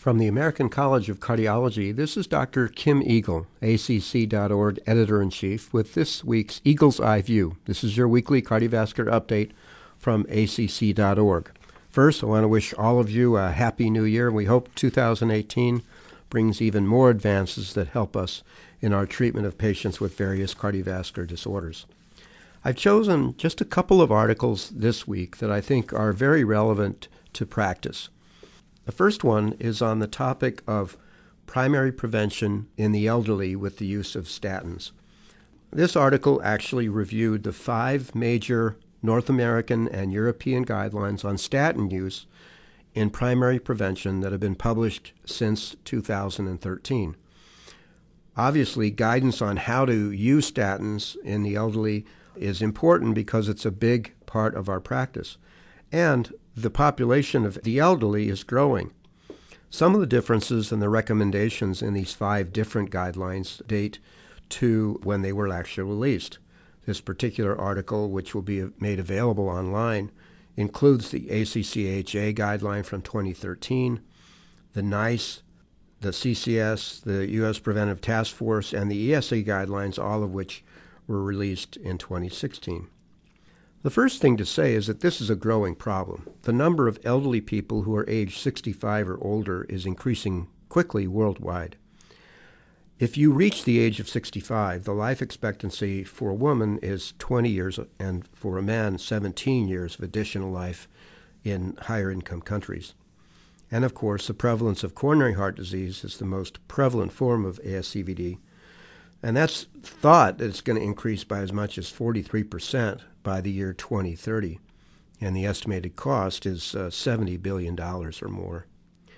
From the American College of Cardiology, this is Dr. Kim Eagle, ACC.org Editor-in-Chief, with this week's Eagle's Eye View. This is your weekly cardiovascular update from ACC.org. First, I want to wish all of you a happy new year. We hope 2018 brings even more advances that help us in our treatment of patients with various cardiovascular disorders. I've chosen just a couple of articles this week that I think are very relevant to practice. The first one is on the topic of primary prevention in the elderly with the use of statins. This article actually reviewed the 5 major North American and European guidelines on statin use in primary prevention that have been published since 2013. Obviously, guidance on how to use statins in the elderly is important because it's a big part of our practice. And the population of the elderly is growing. Some of the differences in the recommendations in these 5 different guidelines date to when they were actually released. This particular article, which will be made available online, includes the ACC/AHA guideline from 2013, the NICE, the CCS, the U.S. Preventive Task Force, and the ESA guidelines, all of which were released in 2016. The first thing to say is that this is a growing problem. The number of elderly people who are age 65 or older is increasing quickly worldwide. If you reach the age of 65, the life expectancy for a woman is 20 years and for a man 17 years of additional life in higher income countries. And of course, the prevalence of coronary heart disease is the most prevalent form of ASCVD. And that's thought that it's going to increase by as much as 43% by the year 2030. And the estimated cost is $70 billion or more.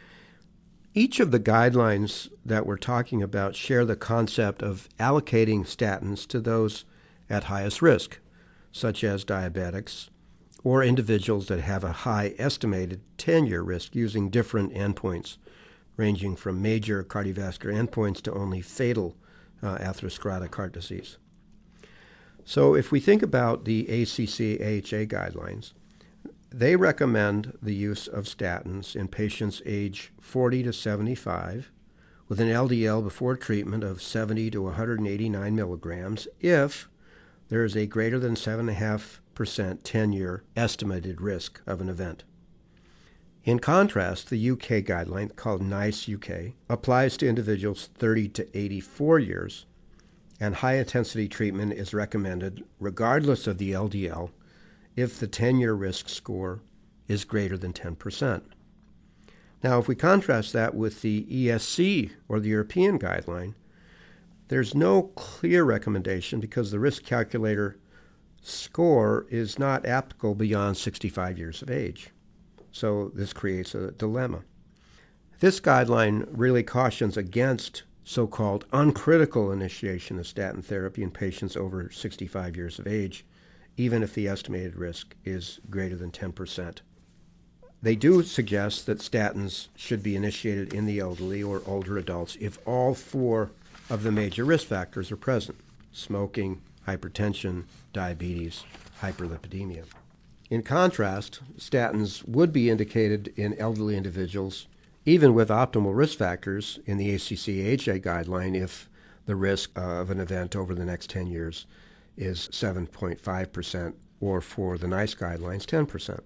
Each of the guidelines that we're talking about share the concept of allocating statins to those at highest risk, such as diabetics, or individuals that have a high estimated 10-year risk using different endpoints, ranging from major cardiovascular endpoints to only fatal atherosclerotic heart disease. So if we think about the ACC/AHA guidelines, they recommend the use of statins in patients age 40 to 75 with an LDL before treatment of 70 to 189 milligrams if there is a greater than 7.5% 10-year estimated risk of an event. In contrast, the UK guideline, called NICE UK, applies to individuals 30 to 84 years, and high-intensity treatment is recommended regardless of the LDL if the 10-year risk score is greater than 10%. Now, if we contrast that with the ESC, or the European guideline, there's no clear recommendation because the risk calculator score is not applicable beyond 65 years of age. So this creates a dilemma. This guideline really cautions against so-called uncritical initiation of statin therapy in patients over 65 years of age, even if the estimated risk is greater than 10%. They do suggest that statins should be initiated in the elderly or older adults if all 4 of the major risk factors are present: smoking, hypertension, diabetes, hyperlipidemia. In contrast, statins would be indicated in elderly individuals, even with optimal risk factors in the ACC/AHA guideline, if the risk of an event over the next 10 years is 7.5%, or for the NICE guidelines, 10%.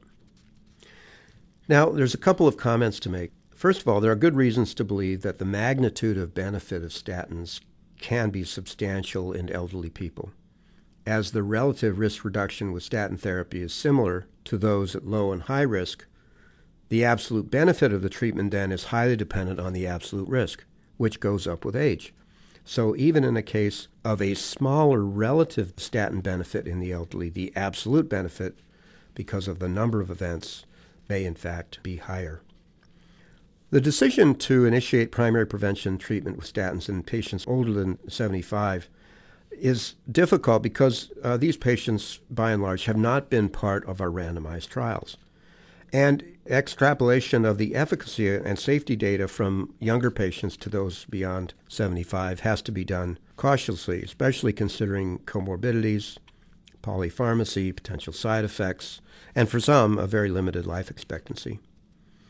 Now, there's a couple of comments to make. First of all, there are good reasons to believe that the magnitude of benefit of statins can be substantial in elderly people, as the relative risk reduction with statin therapy is similar to those at low and high risk. The absolute benefit of the treatment then is highly dependent on the absolute risk, which goes up with age. So even in a case of a smaller relative statin benefit in the elderly, the absolute benefit, because of the number of events, may in fact be higher. The decision to initiate primary prevention treatment with statins in patients older than 75 is difficult because these patients, by and large, have not been part of our randomized trials. And extrapolation of the efficacy and safety data from younger patients to those beyond 75 has to be done cautiously, especially considering comorbidities, polypharmacy, potential side effects, and for some, a very limited life expectancy.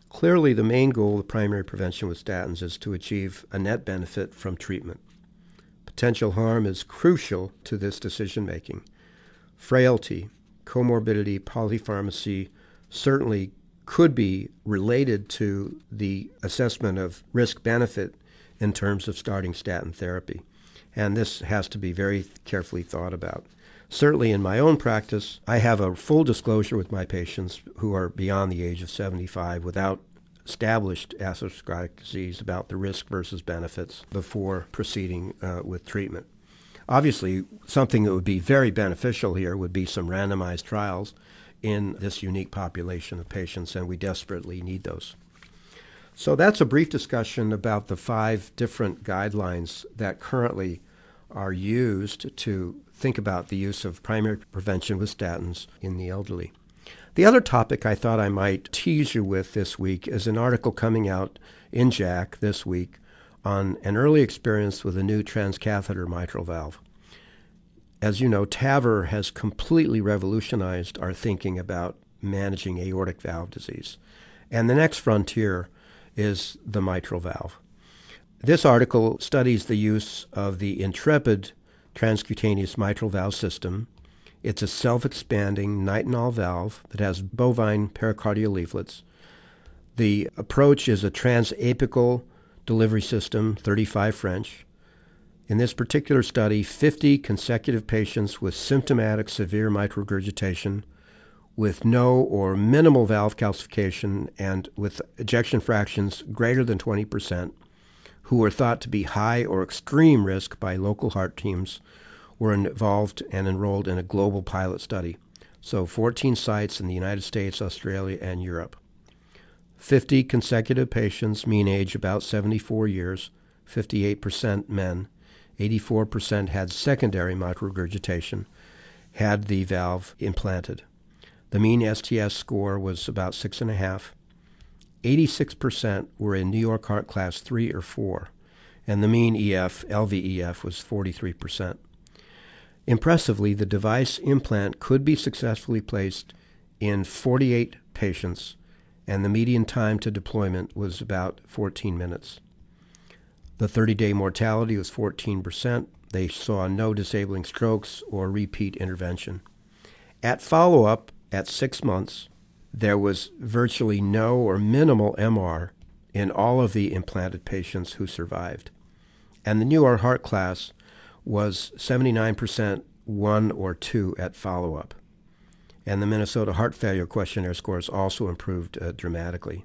Clearly, the main goal of primary prevention with statins is to achieve a net benefit from treatment. Potential harm is crucial to this decision-making. Frailty, comorbidity, polypharmacy certainly could be related to the assessment of risk-benefit in terms of starting statin therapy. And this has to be very carefully thought about. Certainly in my own practice, I have a full disclosure with my patients who are beyond the age of 75 without established atherosclerotic disease about the risk versus benefits before proceeding with treatment. Obviously, something that would be very beneficial here would be some randomized trials in this unique population of patients, and we desperately need those. So that's a brief discussion about the 5 different guidelines that currently are used to think about the use of primary prevention with statins in the elderly. The other topic I thought I might tease you with this week is an article coming out in JACC this week on an early experience with a new transcatheter mitral valve. As you know, TAVR has completely revolutionized our thinking about managing aortic valve disease. And the next frontier is the mitral valve. This article studies the use of the Intrepid transcutaneous mitral valve system. It's a self-expanding nitinol valve that has bovine pericardial leaflets. The approach is a transapical delivery system, 35 French. In this particular study, 50 consecutive patients with symptomatic severe mitral regurgitation with no or minimal valve calcification and with ejection fractions greater than 20%, who were thought to be high or extreme risk by local heart teams, were involved and enrolled in a global pilot study. So 14 sites in the United States, Australia, and Europe. 50 consecutive patients, mean age about 74 years, 58% men, 84% had secondary mitral regurgitation, had the valve implanted. The mean STS score was about 6.5. 86% were in New York Heart Class 3 or 4, and the mean LVEF was 43%. Impressively, the device implant could be successfully placed in 48 patients, and the median time to deployment was about 14 minutes. The 30-day mortality was 14%. They saw no disabling strokes or repeat intervention. At follow-up, at 6 months, there was virtually no or minimal MR in all of the implanted patients who survived. And the New York Heart Class was 79% 1 or 2 at follow-up. And the Minnesota Heart Failure Questionnaire scores also improved dramatically.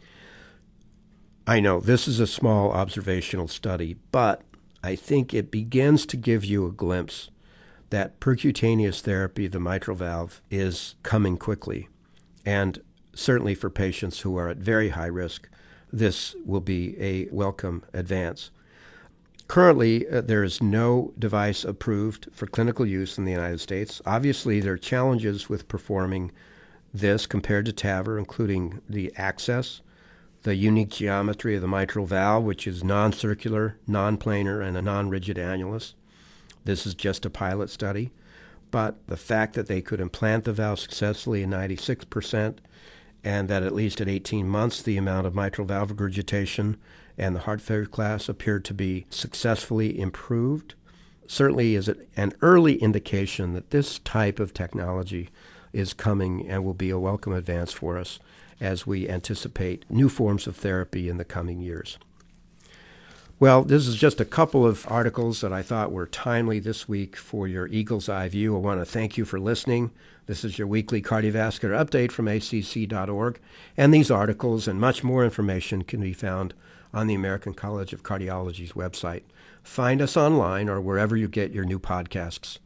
I know this is a small observational study, but I think it begins to give you a glimpse that percutaneous therapy, the mitral valve, is coming quickly. And certainly for patients who are at very high risk, this will be a welcome advance. Currently, there is no device approved for clinical use in the United States. Obviously, there are challenges with performing this compared to TAVR, including the access, the unique geometry of the mitral valve, which is non-circular, non-planar, and a non-rigid annulus. This is just a pilot study. But the fact that they could implant the valve successfully in 96%, and that at least at 18 months the amount of mitral valve regurgitation and the heart failure class appeared to be successfully improved, certainly is an early indication that this type of technology is coming and will be a welcome advance for us as we anticipate new forms of therapy in the coming years. Well, this is just a couple of articles that I thought were timely this week for your Eagle's Eye View. I want to thank you for listening. This is your weekly cardiovascular update from acc.org, and these articles and much more information can be found on the American College of Cardiology's website. Find us online or wherever you get your new podcasts.